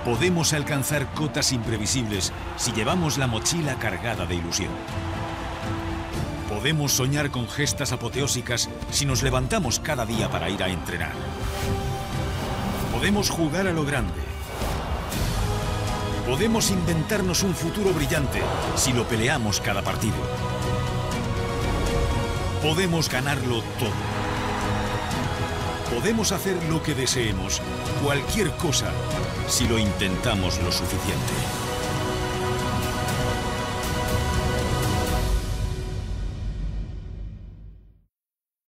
Podemos alcanzar cotas imprevisibles si llevamos la mochila cargada de ilusión. Podemos soñar con gestas apoteósicas si nos levantamos cada día para ir a entrenar. Podemos jugar a lo grande. Podemos inventarnos un futuro brillante si lo peleamos cada partido. Podemos ganarlo todo. Podemos hacer lo que deseemos, cualquier cosa, si lo intentamos lo suficiente.